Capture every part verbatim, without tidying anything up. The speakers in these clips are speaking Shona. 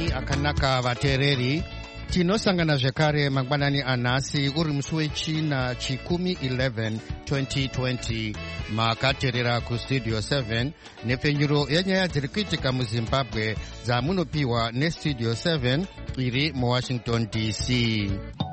Mangwanani akanaka vatereri. Tinosangana zvekare mangwanani anhasi uri musi wechina chikumi eleven twenty twenty makaterera kustudio seven nepfenyuro yenyaya dziri kuitika muzimbabwe dzamunopiwa nestudio seven iri muwashington D C.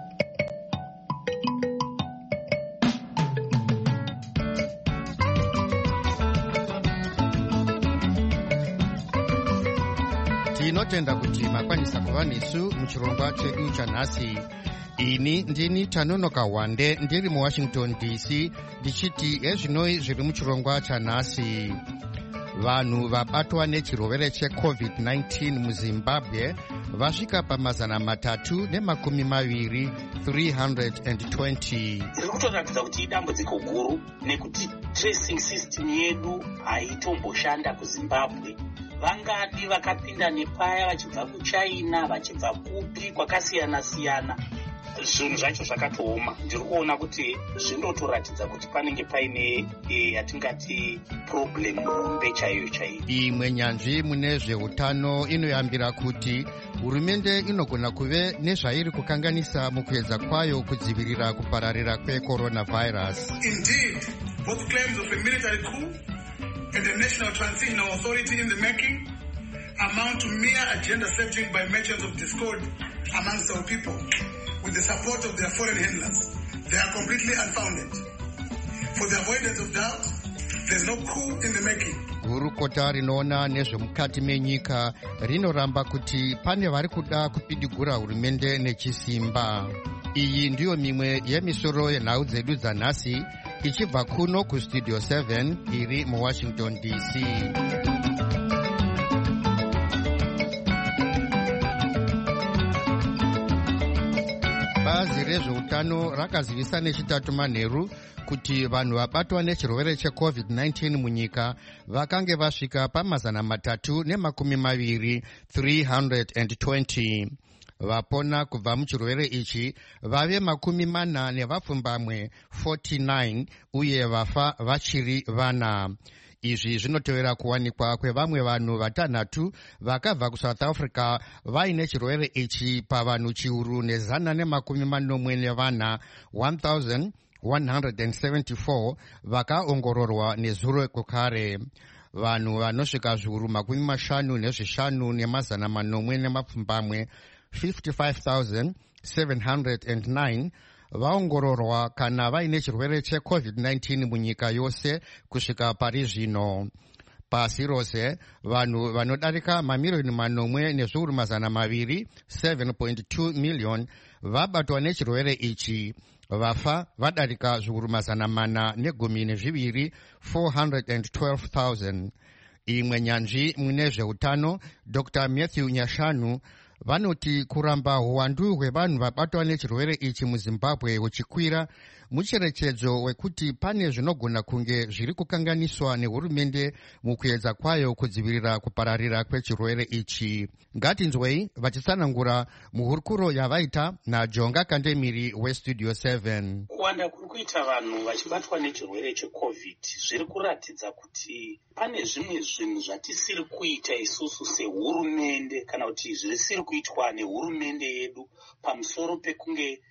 Tinotenda kuti makwanisa kuva nesu muchirongwa chedu chanhasi. Ini ndini Tanonoka Wande ndiri muwashington D C ndichiti ezvinoi zviri muchirongwa chanhasi. Vanhu vabatwa nechirovere checovid nineteen muzimbabwe vasvika pamazana matatu nemakumi maviri three hundred twenty. Iri kutoratidza kuti idambudziko guru nekuti tracing system yedu haitomboshanda kuzimbabwe. Vangadi vakapinda nepaya vachibva kuchina vachibva kupi kwakasiyana siyana. Zvinhu zvacho zvakatooma. Ndiri kuona kuti zvinotoratidza kuti panenge paine yatingati problem hombe chaiyo chaiyo. Imwe nyanzvi mune zveutano inoyambira kuti hurumende inogona kuve nezvairi kukanganisa mukuedza kwayo kudzivirira kupararira kwecoronavirus. Indeed, both claims of a military coup and the National Transitional Authority in the making amount to mere agenda setting by merchants of discord amongst our people with the support of their foreign handlers. They are completely unfounded. For the avoidance of doubt, there's no coup in the making. Gurukota rinoona nezvemukati menyika rinoramba kuti pane vari kuda kupidigura hurumende nechisimba. Iyi ndiyo mimwe yemisoro yenhau dzedu dzanhasi ichibva kuno kustudio seven iri muwashington D C. Bazi rezveutano rakazivisa nechitatu manheru kuti vanhu vabatwa nechirovere checovid nineteen munyika vakange vasvika pamazana matatu nemakumi maviri three hundred twenty. Vapona kubva muchirovere ichi vave makumi mana nevapfumbamwe forty-nine uye vafa vachiri vana. Izvi zvinotevera kuwanikwa kwevamwe vanhu vatanhatu vakabva kuSouth Africa vaine chirovere ichi pavanhu chiuru nezana nemakumi manomwe nevana one thousand one hundred seventy-four vakaongororwa nezuro kukare. Vanhu vanosvika zviuru makumi mashanu nezvishanu nemazana manomwe nemapfumbamwe fifty-five thousand seven hundred nine vaongororwa kana vaine chirwere checovid nineteen munyika yose kusvika pari zvino. Pasi rose vanhu vanodarika mamiliyoni manomwe nezviuru mazana maviri seven point two million vabatwa nechirwere ichi. Vafa vadarika zviuru mazana mana negumi nezviviri four hundred twelve thousand. Imwe nyanzvi mune zveutano Doctor Matthew Nyashanu vanoti kuramba huwandu hwevanhu vabatwa nechirwere ichi muzimbabwe huchikwira mucherechedzo wekuti pane zvinogona kunge zviri kukanganiswa nehurumende mukuedza kwayo kudzivirira kupararira kwechirwere ichi. Ngatinzwei vachitsanangura muhurukuro yavaita naJonga Kandemiri westudio seven. Kuwanda kuri kuita vanhu vachibatwa nechirwere checovid zviri kuratidza kuti pane zvimwe zvinhu zvatisiri kuita isusu sehurumende kana kuti zvisiri kuitwa nehurumende yedu pamusoro pekunge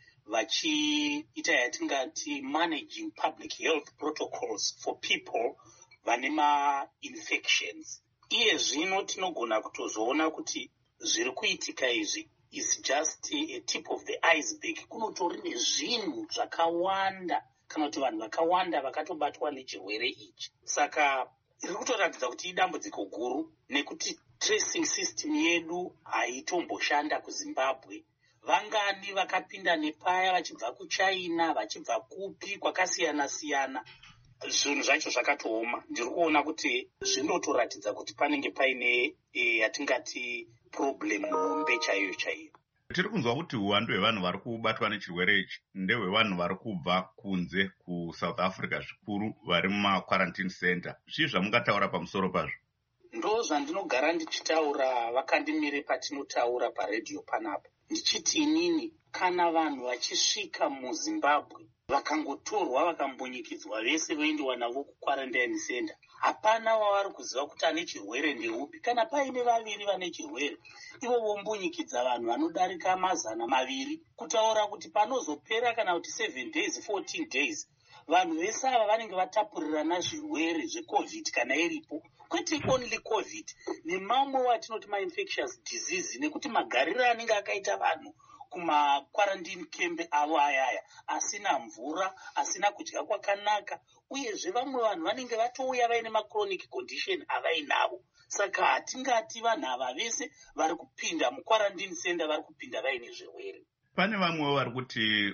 vachiita yatingati managing public health protocols for people vane ma-infections. Iye zvino tinogona kutozoona kuti zviri kuitika izvi is just a tip of the iceberg. Kunotori nezvinhu zvakawanda kana kuti vanhu vakawanda vakatobatwa nechirwere ichi. Saka iri kutoratidza kuti idambudziko guru nekuti tracing system yedu haitomboshanda kuzimbabwe. Vangani vakapinda nepaya vachibva kuchina vachibva kupi kwakasiyana siyana. Zvinhu zvacho zvakatooma. Ndiri kuona kuti zvinotoratidza kuti panenge paine yatingati problem hombe chaiyo chaiyo. Tiri kunzwa kuti uwandu hwevanhu vari kubatwa nechirwere ichi ndehwevanhu vari kubva kunze kuSouth Africa zvikuru vari mumaquarantine center. Zvii zvamungataura pamusoro pazvo? Ndo zvandinogara ndichitaura vakandimire patinotaura paredhiyo panapa. ndichiti inini kana vanhu vachisvika muZimbabwe vakangotorwa vakambonyikidzwa vese voendiwa navo kukwarantine center, hapana wavari kuziva kuti ane chirwere ndeupi. Kana paine vaviri vane chirwere, ivo vombonyikidza vanhu vanodarika mazana maviri, kutaura kuti panozopera kana kuti seven days fourteen days vanhu vese ava vanenge vatapurirana zvirwere zvecovid kana iripo, kwete only covid nemamwe watinoti mainfectious disease, nekuti magariro anenge akaita vanhu kumakwarantini kembe avo ayaya, asina mvura, asina kudya kwakanaka, uyezve vamwe vanhu vanenge vatouya vaine machronic condition avainavo. Saka hatingati vanhu ava vese vari kupinda mukwarantini center vari kupinda vaine zvirwere. Pane vamwewo vari kuti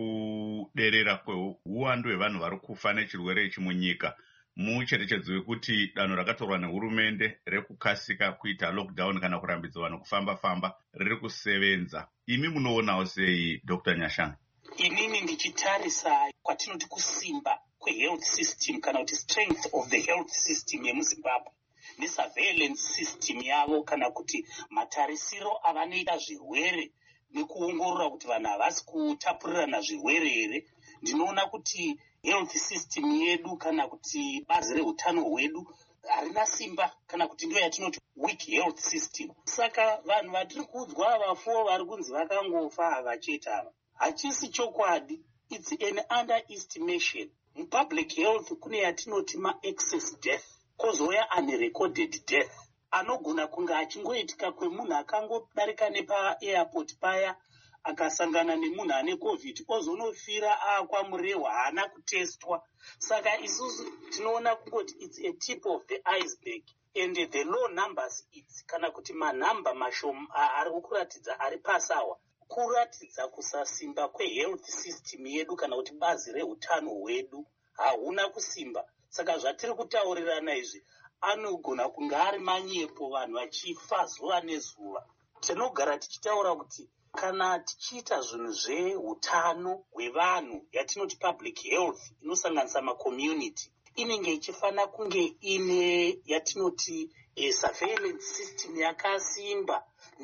kuderera kweuwandu hwevanhu vari kufa nechirwere ichi munyika mucherechedzo wekuti danho rakatorwa nehurumende rekukasika kuita lockdown kana kurambidza vanhu kufamba-famba riri kusevenza. Imi munoonawo sei, Doctor Nyashanu? Inini ndichitarisa kwatinoti kusimba kwehealth system kana kuti strength of the health system yemuZimbabwe nesurveillance system yavo kana kuti matarisiro avanoita zvirwere nekuongorora kuti vanhu havasi kutapurirana zvirwere here, ndinoona kuti health system yedu kana kuti bazi reutano hwedu harina simba kana kuti ndiyo yatinoti weak health system. Saka vanhu vatiri kuudzwa vafuwo vari kunzi vakangofa havacheta ava hachisi chokwadi. It's an underestimation. Mupublic health kune yatinoti ma-excess death, kozouya unrecorded death anogona kunge achingoitika kwemunhu akangodarika nepa-airport paya akasangana nemunhu ane covid ozonofira akwamurehwa haana kutestwa. Saka isusu tinoona kungoti it's a tip of the iceberg and the low numbers it's kana kuti manhamba mashoma ari kuratidza ari pasawa kuratidza kusasimba kwehealth system yedu kana kuti bazi reutano hwedu hauna kusimba. Saka zvatiri kutaurirana izvi anogona kunge ari manyepo, vanhu vachifa zuva nezuva. Tinogara tichitaura kuti kana tichiita zvinhu zveutano hwevanhu yatinoti public health inosanganisa macommunity, inenge ichifana kunge ine yatinoti a surveillance system yakasimba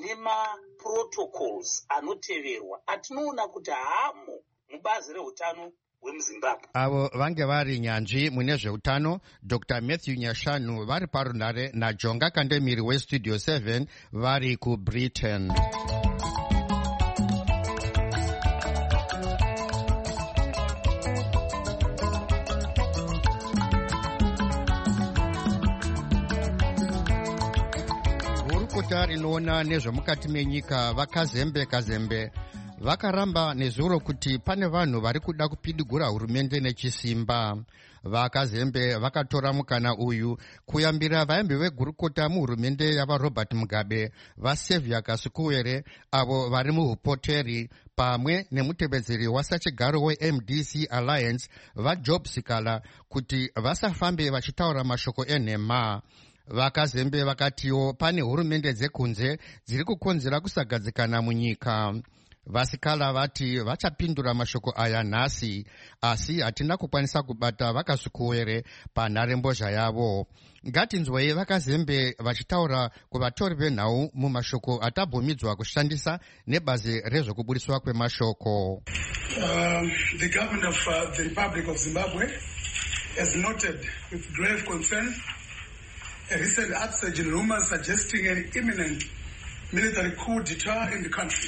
nemaprotocols anoteverwa atinoona kuti hamo mubazi reutano wemuZimbabwe. Avo vange vari nyanzvi mune zveutano Doctor Matthew Nyashanu vari parunhare naJonga Kandemiri weStudio seven vari kuBritain. Hurukota rinoona nezvemukati menyika vakazembe kazembe vakaramba nezuro kuti pane vanhu vari kuda kupidigura hurumende nechisimba. Vakazembe vakatora mukana uyu kuyambira vaimbi vegurukota muhurumende yavaRobert Mugabe, vaSaviour Kasukuwere avo vari muhupoteri, pamwe nemutevedzeri wasachigaro weM D C Alliance vaJob Sikala kuti vasafambe vachitaura mashoko enhema. Vakazembe vakatiwo pane hurumende dzekunze dziri kukonzera kusagadzikana munyika. Vasikala vati vachapindura mashoko aya nhasi, asi hatina kukwanisa kubata Vakasukuwere panharembozha yavo. Ngatinzwei Vakazembe vachitaura kuvatori venhau mumashoko atabvumidzwa kushandisa nebazi rezvokubudiswa kwemashoko. Um, the government of uh, the Republic of Zimbabwe has noted with grave concern a recent upsurge in rumors suggesting an imminent military coup d'etat in the country.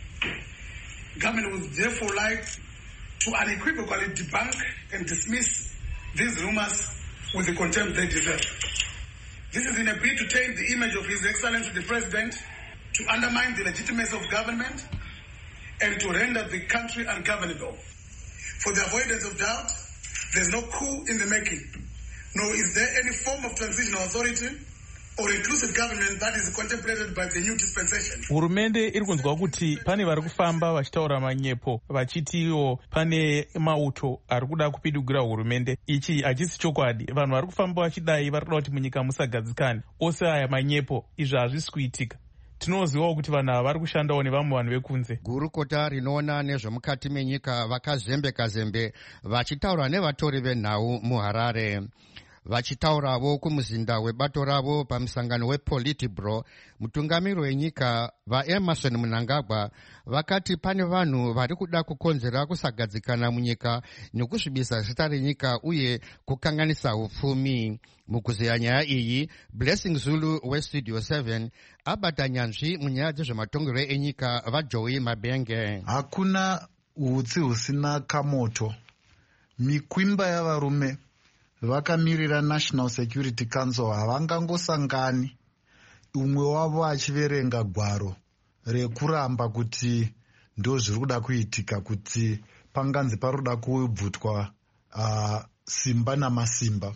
Government would therefore like to unequivocally debunk and dismiss these rumors with the contempt they deserve. This is in a bid to taint the image of His Excellency the President, to undermine the legitimacy of government, and to render the country ungovernable. For the avoidance of doubt, there is no coup in the making, nor is there any form of transitional authority or inclusive government that is contemplated by the new dispensation. Hurumende iri kunzwa kuti pane vari kufamba vachitaura manyepo vachitiwo pane mauto ari kuda kupidigura hurumende. Ichi hachisi chokwadi. Vanhu vari kufamba vachidai vari kuda kuti munyika musagadzikane. Ose aya manyepo, izvi hazvisi kuitika. Tinozivawo kuti vanhu ava vari kushandawo nevamwe vanhu vekunze. Gurukota rinoona nezvemukati menyika Vakazembe kazembe vachitaura nevatori venhau muHarare. Vachitauravo kumuzinda webato ravo pamusangano wePolitburo, mutungamiri wenyika vaEmerson Mnangagwa vakati pane vanhu vari kuda kukonzera kusagadzikana munyika nekuzvibisa zita renyika uye kukanganisa upfumi. Mukuzeya nyaya iyi, Blessing Zulu weStudio seven abata nyanzvi munyaya dzezvematongero enyika vaJoey Mabenge. Hakuna utsi husina kamoto. Mikwimba yavarume vakamirira National Security Council havangangosangani umwe wavo achiverenga gwaro rekuramba kuti ndo zviri kuda kuitika, kuti panganzi paroda kubvutwa uh, simba namasimba.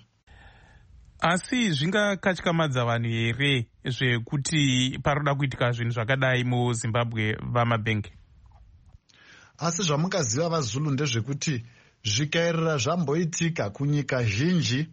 Asi zvingakatyamadza vanhu here zvekuti paroda kuitika zvinhu zvakadai muZimbabwe vaMabenge? Asi zvamukaziva vaZulu ndezvekuti zvikairira zvamboitika kunyika zhinji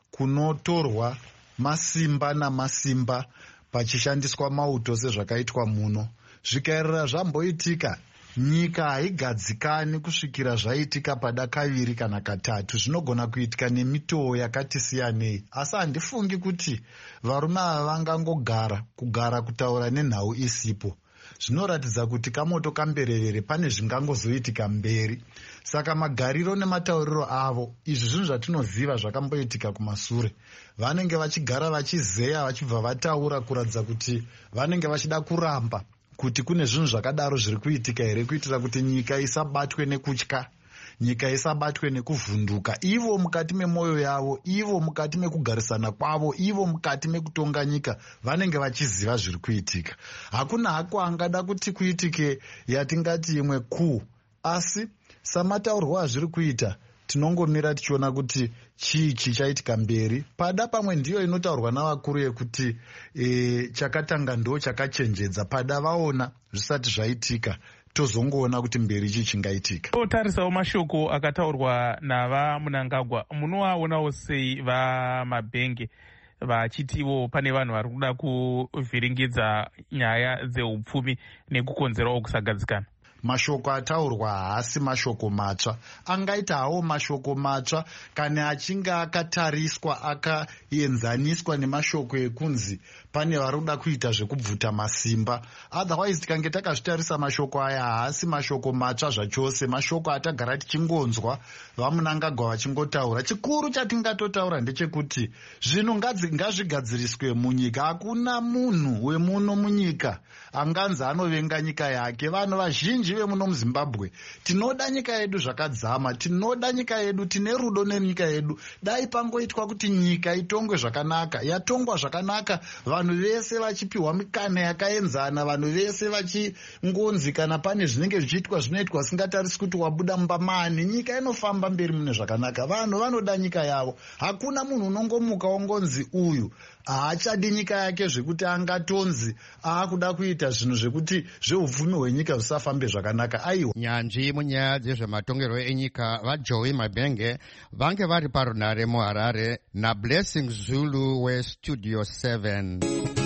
kunotorwa masimba namasimba pachishandiswa mauto sezvakaitwa muno, zvikairira zvamboitika nyika haigadzikani kusvikira zvaitika pada kaviri kana katatu. Zvinogona kuitika nemitoo yakati siyanei, asi handifungi kuti varume ava vangangogara kugara kutaura nenhau isipo. Zvinoratidza kuti kamoto kamberevere pane zvingangozoitika mberi. Saka magariro nematauriro avo, izvi zvinhu zvatinoziva zvakamboitika kumasure. Vanenge vachigara vachizeya vachibva vataura kuratidza kuti vanenge vachida kuramba kuti kune zvinhu zvakadaro zviri kuitika here, kuitira kuti nyika isabatwe nekutya, nyika isabatwe nekuvhunduka, ivo mukati memwoyo yavo, ivo mukati mekugarisana kwavo, ivo mukati mekutonga nyika vanenge vachiziva zviri kuitika. Hakuna hako angada kuti kuitike yatingati imwe kuu, asi samataurwa azviri kuita tinongomira tichiona kuti chii chichaitika mberi. Pada pamwe ndiyo inotaurwa navakuru yekuti e, chakatanga ndo chakachenjedza. Pada vaona zvisati zvaitika tozongoona kuti mberi chii chingaitika. Totarisawo mashoko akataurwa nava Mnangagwa, munoaonawo sei vaMabenge vachitiwo pane vanhu vari kuda kuvhiringidza nyaya dzeupfumi nekukonzerawo kusagadzikana? Mashoko ataurwa haasi mashoko matsva. Angaita hawo mashoko matsva kana achinge akatariswa akaenzaniswa nemashoko ekunzi pane vari kuda kuita zvekubvuta masimba. Otherwise tikange takazvitarisa mashoko aya haasi mashoko matsva zvachose, mashoko atagara tichingonzwa vaMnangagwa vachingotaura. Chikuru chatingatotaura ndechekuti zvinhu ngazvigadziriswe munyika. Hakuna munhu wemuno munyika anganzi anovenga nyika yake. Vanhu vazhinji vemuno muZimbabwe tinoda nyika yedu zvakadzama, tinoda nyika yedu, tine rudo nenyika yedu. Dai pangoitwa kuti nyika itongwe zvakanaka, yatongwa zvakanaka, vanhu vese vachipiwa mikana yakaenzana, vanhu vese vachingonzi kana pane zvinenge zvichiitwa zvinoitwa singatarisi kuti wabuda mumba mani, nyika inofamba mberi mune zvakanaka. Vanhu vanoda nyika yavo. Hakuna munhu unongomuka ongonzi uyu haachadi nyika yake zvekuti angatonzi aakuda kuita zvinhu zvekuti zveupfumi hwenyika zvisafambe zvakanaka. Aiwa, nyanzvi munyaya dzezvematongero enyika vaJoey Mabenge vange vari parunare muHarare naBlessing Zulu weStudio seven.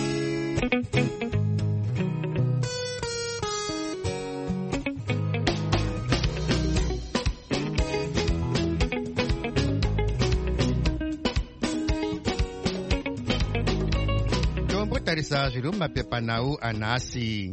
Tarisa zviri mumapepanhau anhasi.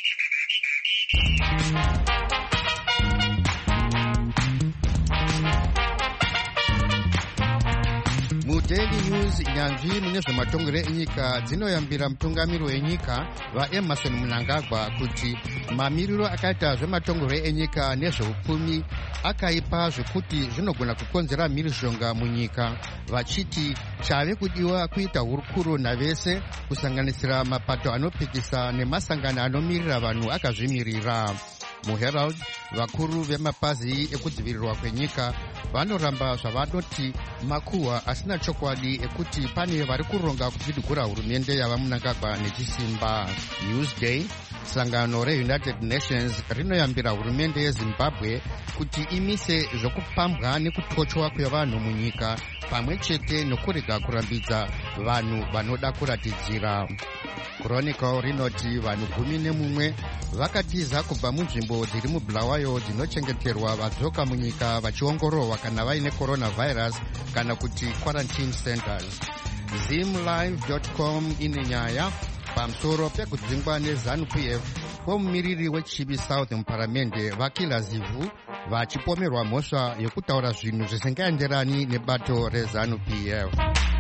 MuDaily News nyanzvi mune zvematongero enyika dzinoyambira mutungamiri wenyika vaEmerson Mnangagwa kuti mamiriro akaita zvematongero enyika nezveupfumi akaipa zvekuti zvinogona kukonzera mhirizhonga munyika, vachiti chave kudiwa kuita hurukuro navese kusanganisira mapato anopikisa nemasangano anomirira vanhu akazvimirira. MuHerald vakuru vemapazi ekudzivirirwa kwenyika vanoramba zvavanoti makuhwa asina chokwadi ekuti pane vari kuronga kupidugura hurumende yavaMnangagwa nechisimba. Newsday, sangano reUnited Nations rinoyambira hurumende yeZimbabwe kuti imise zvokupambwa nekutochwa kwevanhu munyika pamwe chete nokurega kurambidza vanhu vanoda kuratidzira. Chronicle rinoti vanhu gumi nemumwe vakatiza kubva munzvimbo dziri muBulawayo dzinochengeterwa vadzoka munyika vachiongororwa kana vaine coronavirus kana kuti quarantine centers. zimlive dot com ine nyaya pamusoro pekudzingwa nezanu-p f kwomumiriri wechibi south muparamende vakila zivhu vachipomerwa mhosva yekutaura zvinhu zvisingaenderani nebato rezanu-p f.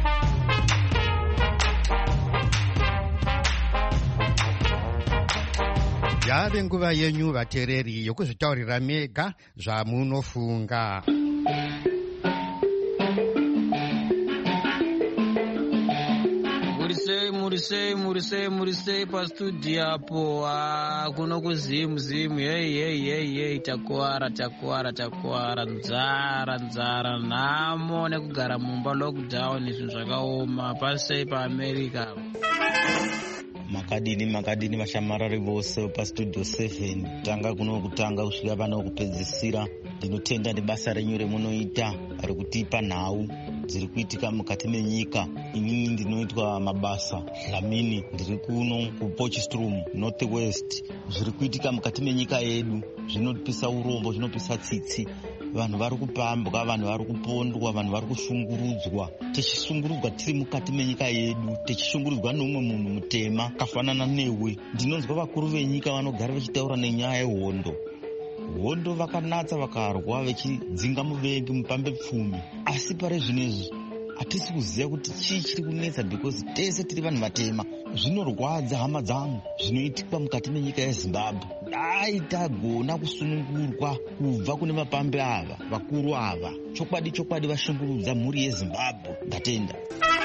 yave nguva yenyu vateereri yokuzvitaurira mega zvamunofunga. murisei murisei murisei murisei pastudio apo kuno kuzimu zimu hei hei hei hei takuwara takuwara takuwara nzara nzara nhamo nekugara mumba lockdown zvinhu zvakaoma pasei paamerica. makadini makadini vashamarari vose pastudio seven tanga kuno kutanga kusvika pano kupedzisira. ndinotenda nebasa renyu remunoita rekutipa nhau dziri kuitika mukati menyika. inini ndinoitwa mabasa lamini ndiri kuno kuPotchefstroom North West. zviri kuitika mukati menyika yedu zvinopisa urombo, zvinopisa tsitsi. vanhu vari kupambwa, vanhu vari kupondwa, vanhu vari kushungurudzwa. tichishungurudzwa tiri mukati menyika yedu, tichishungurudzwa neumwe munhu mutema kafanana newe. ndinonzwa vakuru venyika vanogara vachitaura nenyaya yehondo. hondo vakanatsa vakarwa vachidzinga muvengi mupambe pfumi, asi pari zvinezvi hatisi kuziva kuti chii chiri kunetsa because tese tiri vanhu vatema. zvinorwadza hama dzangu zvinoitikwa mukati menyika yezimbabwe. dai tagona kusunungurwa kubva kune mapambe ava vakuru ava. chokwadi chokwadi vashungurudza mhuri yezimbabwe. ndatenda.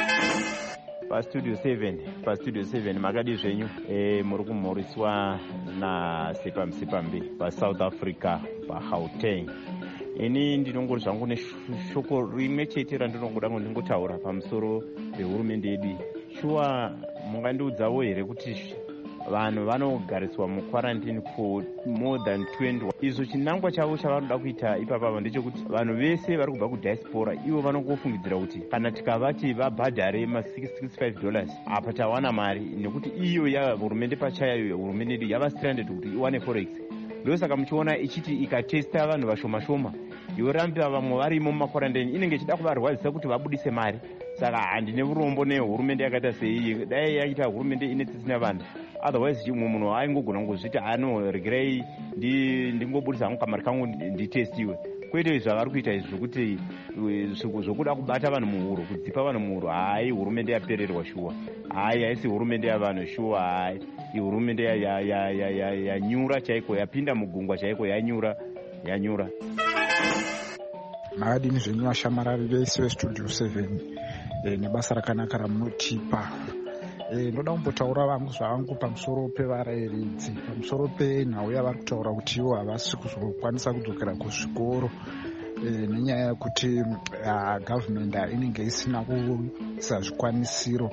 pastudio seven pastudio seven makadi zvenyu e, muri kumhoriswa nasepamsipambi pasouth africa paGauteng. ini ndinongori zvangu neshoko rimwe chete randinongoda ngo ndingotaura pamusoro pehurumende yedu. shuwa mungandiudzawo here kuti vanhu vanogariswa muquarantine for more than twenty. izvo chinangwa chavo chavanoda kuita ipapapa ndechekuti vanhu vese vari kubva kudiaspora ivo vanongofungidzira kuti kana tikavati vabhadhare ma-six hundred sixty-five dollars apa tawana mari, nekuti iyo ya hurumende pachayo hurumende yedu yava stranded kuti iwane forex. ndosaka muchiona ichiti ikatesta vanhu vashoma shoma yorambira vamwe varimo mumaquarantine inenge ichida kuvarwadzisa kuti vabudise mari. saka handine urombo nehurumende yakaita sei. dai yaita hurumende ine tisina vanhu otherwise umwe munhu aingogona kuzviti ano regerei ndingobudisa hangu kamari kangu nditestiwe. kwete zvavari kuita izvi zvokuti zvokuda kubata vanhu muhuro, kudzipa vanhu muhuro. hai hurumende yapererwa shuwa. hai haisi hurumende yavanhu shuwa. hai ihurumende yanyura chaiko, yapinda mugungwa chaiko, yanyura yanyura. makadini zvenyu vashamarari vese vestudio seven nebasa rakanaka ramunotipa. ndoda kumbotaura vangu zvavangu pamusoro pevarayiridzi, pamusoro penhau yavari kutaura kuti ivo havasi kuzokwanisa kudzokera kuzvikoro nenyaya yekuti gavhmendi inenge isina kuisa zvikwanisiro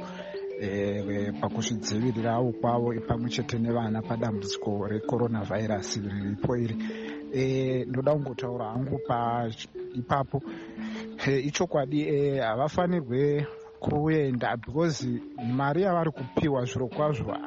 pakuzvidzivirirawo kwavo pamwe chete nevana padambudziko recoronavhairasi riripo iri. ndoda kungotaura hangu ipapo. ichokwadi havafanirwe kuenda because mari yavari kupiwa zviro kwazvo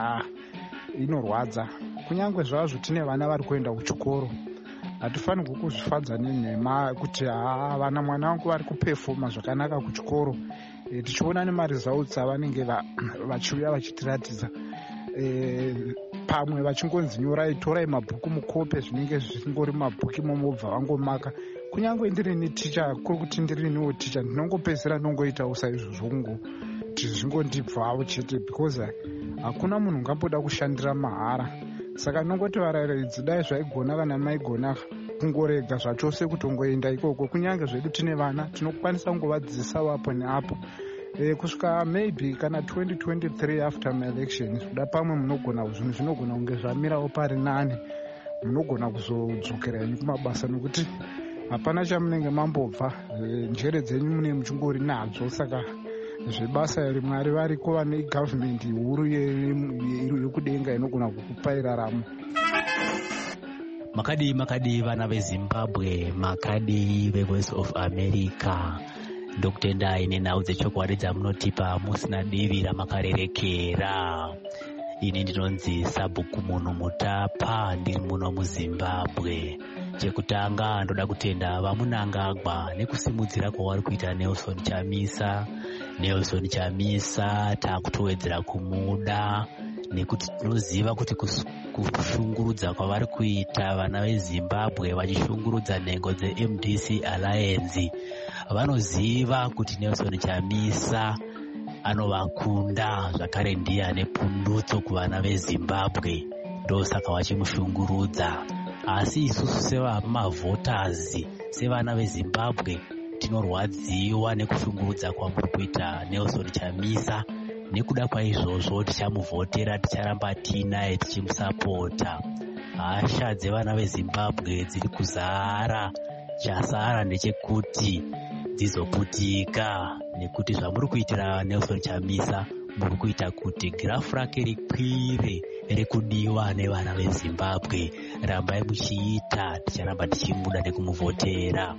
inorwadza. kunyange zvazvo tine vana vari kuenda kuchikoro, hatifanirwi kuzvifadza nenhema kuti haa vana mwana wangu vari kupefoma zvakanaka kuchikoro. e, tichiona nemaresults avanenge vachiuya vachitiratidza. e, pamwe vachingonzi nyorai torai mabhuku mukope zvinenge zvingori mabhuku momobva vangomaka. kunyange ndirini ticha kuri kuti ndiriniwo ticha ndinongopedzera ndongoitawo saizvozvo kungoti zvingondibvawo chete because hakuna munhu ungamboda kushandira mahara. saka ndinongoti varayiridzi dai zvaigona kana maigona kungorega zvachose kutongoenda ikoko. kunyange zvedu tine vana tinokwanisa kungovadzidzisawo apo neapo. e, kusvika maybe kana twenty twenty-three after maelection zvoda pamwe munogona zvinhu zvinogona kunge zvamirawo pari nani, munogona kuzodzokera henyu kumabasa nekuti hapana chamunenge mambobva. njere dzenyu mune muchingori nadzo. saka zvebasa iri mwari variko vane gavhmendi huru yekudenga inogona kukupai raramo. makadi makadi vana vezimbabwe, makadi vevoice of america. ndokutenda ine nhau dzechokwadi dzamunotipa musina divi ramakarerekera. ini ndinonzi sabhuku munhu mutapa, ndiri muno muzimbabwe. Chekutanga ndoda kutenda vamunangagwa nekusimudzira kwavari kuita Nelson Chamisa. Nelson Chamisa takutowedzera kumuda nekuti tinoziva kuti kushungurudza kwavari kuita vana veZimbabwe vachishungurudza nhengo dze-M D C Alliance. Vanoziva kuti Nelson Chamisa anovakunda zvakare ndiye ane pundutso kuvana veZimbabwe, ndosaka vachimushungurudza. Asi isusu sevamavhoters, sevana veZimbabwe, tinorwadziwa nekushungurudza kwamuri kuita Nelson Chamisa. Nekuda kwaizvozvo tichamuvhotera, ticharamba tinaye tichimusapota. Hasha dzevana veZimbabwe dziri kuzara, chasara ndechekuti dzizoputika, nekuti zvamuri kuitira Nelson Chamisa muri kuita kuti girafu rake rikwire rekudiwa nevana veZimbabwe. Rambai muchiita, ticharamba tichimuda nekumuvhotera.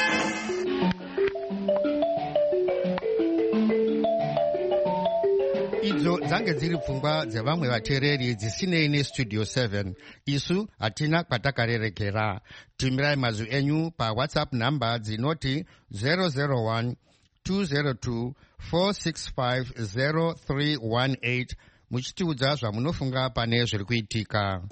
Idzo dzange dziri pfungwa dzevamwe vateereri dzisinei nestudio seven. Isu hatina kwatakarerekera. Tumirai mazwi enyu paWhatsApp namba dzinoti zero zero one two zero two four six five zero three one eight muchitiudza zvamunofunga pane zviri kuitika.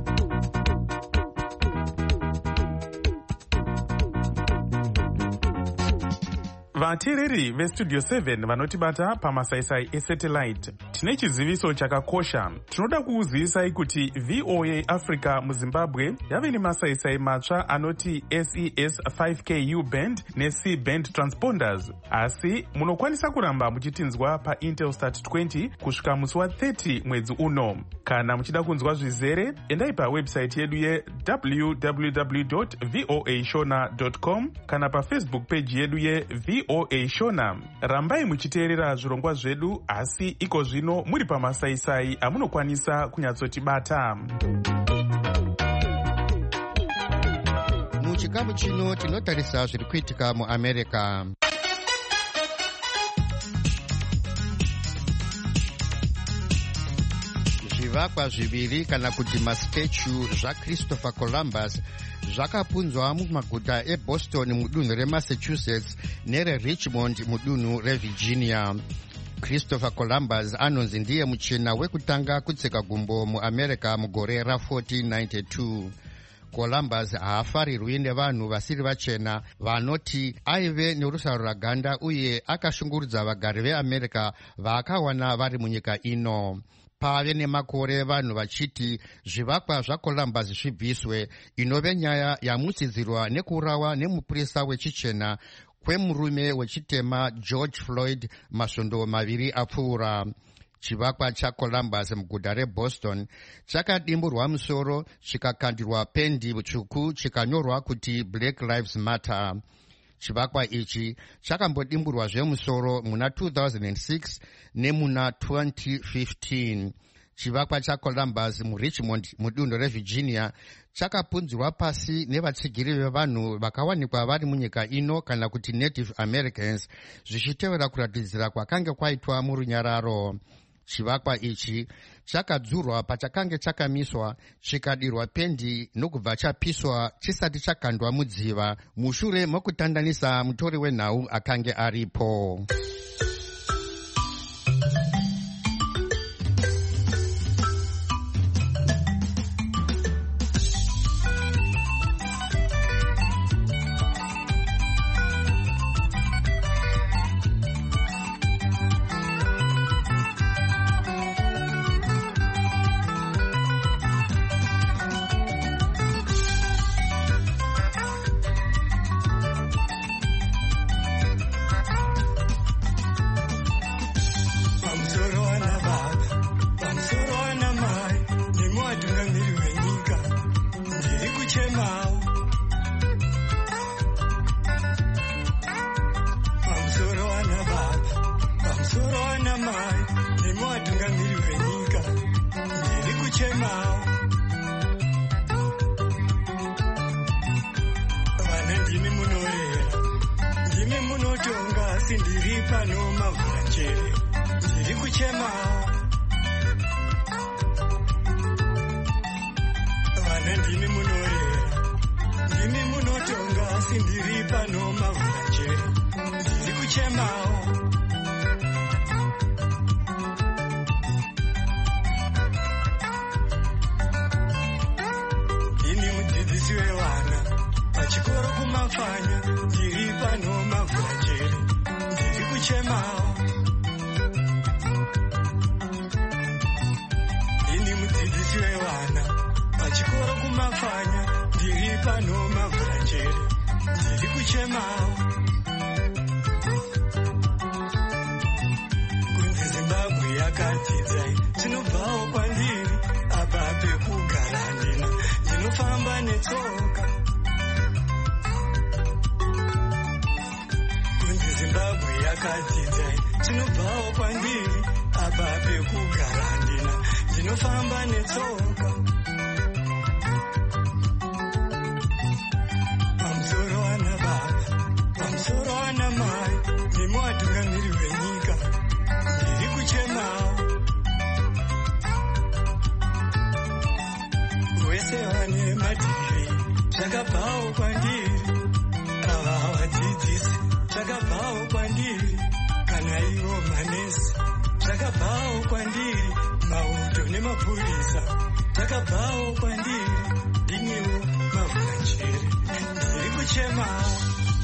Vateereri vestudio seven vanotibata pamasaisai esatellite, tine chiziviso chakakosha. Tinoda kuuzivisai kuti V O A Africa muZimbabwe yave nemasaisai matsva anoti S E S five K U band ne-C band transponders. Asi munokwanisa kuramba muchitinzwa paIntelsat twenty kusvika musi wa thirty mwedzi uno. Kana muchida kunzwa zvizere, endai pawebsite yedu ye w w w dot voa shona dot com kana pafacebook page yedu ye V O A Shona. Rambai muchiteerera zvirongwa zvedu, asi iko zvino muri pamasaisai amunokwanisa kunyatsotibata. Muchikamu chino tinotarisa zviri kuitika muAmerica. Zvivakwa zviviri kana kuti mastatue zvaChristopher Columbus zvakapunzwa mumaguta eBoston mudunhu reMassachusetts nereRichmond mudunhu reVirginia. Christopher Columbus anonzi ndiye muchena wekutanga kutseka gumbo muAmerica mugore ra-fourteen ninety-two. Columbus haafarirwi nevanhu vasiri vachena vanoti aive nerusaro raganda uye akashungurudza vagari veAmerica vaakawana vari munyika ino. Pave nemakore vanhu vachiti zvivakwa zvaColumbus zvibviswe, inove nyaya yamutsidzirwa nekurawa nemuprista wechichena kwemurume wechitema George Floyd masvondo maviri apfuura. Chivakwa chaColumbus muguta reBoston chakadimburwa musoro chikakandirwa pendi tsvuku chikanyorwa kuti Black Lives Matter. Chivakwa ichi chakambodimburwa zvemusoro muna two thousand six nemuna twenty fifteen. Chivakwa chaColumbus muRichmond mudunhu reVirginia chakapunzirwa pasi nevatsigiri vevanhu vakawanikwa vari munyika ino kana kuti Native Americans, zvichitevera kuratidzira kwakanga kwaitwa murunyararo. Chivakwa ichi chakadzurwa pachakange chakamiswa chikadirwa pendi nokubva chapiswa chisati chakandwa mudziva mushure mokutandanisa mutori wenhau akange aripo. asi ndiri pano mavhura njere ndiri kuchemawo ini mudzidzisi wevana pachikoro kumafanya ndiri pano mavhura njere ndiri kuchemawo ini mudzidzisi wevana pachikoro kumafanya ndiri pano mavhura njere ndiri kuchemawo kunzi zimbabwe yakadzidzai tinobvawo kwandiri apa pekugara handina ndinofamba netsoka kunzi zimbabwe yakadzidzai tinobvawo kwandiri apa pekugara handina ndinofamba netsoka pamusoro ana baba pamusoro ana mai nemi watungamiri wenyika ndiri kuchemawo wese vane madhiri zvakabvawo kwandiri ava vadzidzisi zvakabvawo kwandiri kana ivo manesi zvakabvawo kwandiri mauto nemapurisa zvakabvawo kwandiri ndiniwo mavhura njere ndiri kuchemawo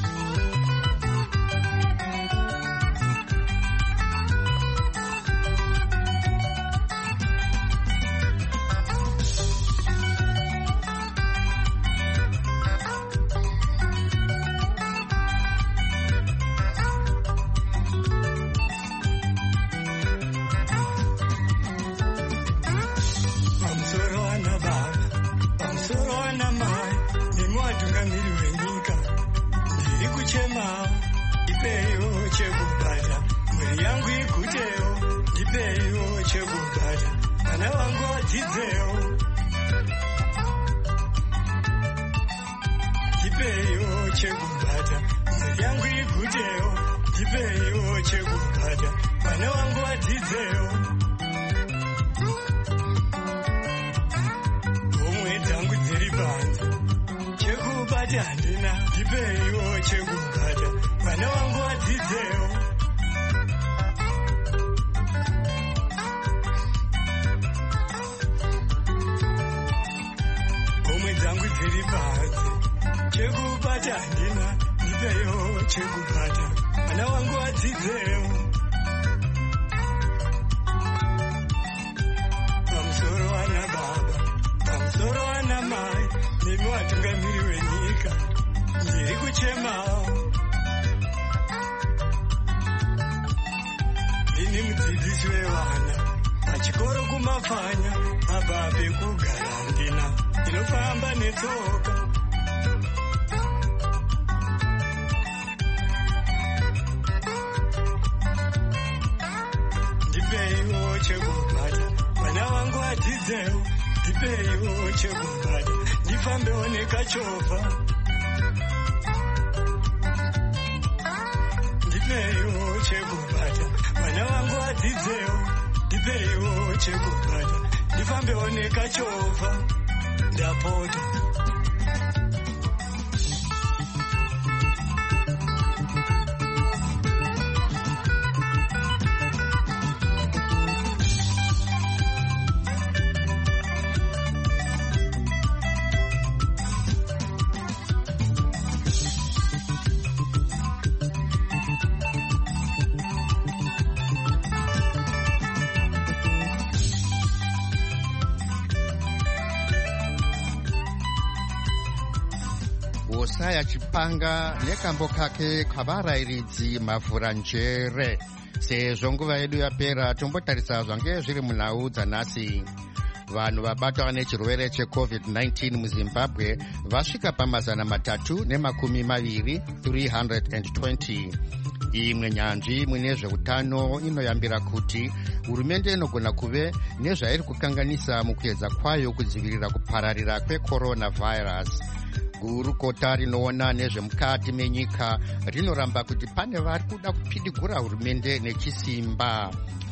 Hosea Chipanga nekambo kake kavarayiridzi mavhura njere. Sezvo nguva yedu yapera tombotarisa zvange zviri munhau dzanhasi. Vanhu vabatwa nechirwere checovid nineteen muZimbabwe vasvika pamazana matatu nemakumi maviri three hundred twenty. Imwe nyanzvi mune zveutano inoyambira kuti hurumende inogona kuve nezvairi kukanganisa mukuedza kwayo kudzivirira kupararira kwecoronavirus. Gurukota rinoona nezvemukati menyika rinoramba kuti pane vari kuda kupidigura hurumende nechisimba.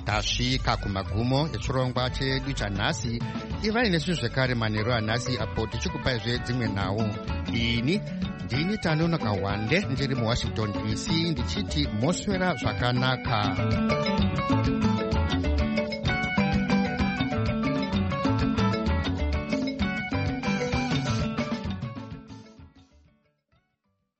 tasvika kumagumo echirongwa chedu chanhasi. Ivai nesu zvekare manheru anhasi apo tichikupaizve dzimwe nhau. Ini ndini Tanonoka Wande ndiri muWashington D C ndichiti moswera zvakanaka.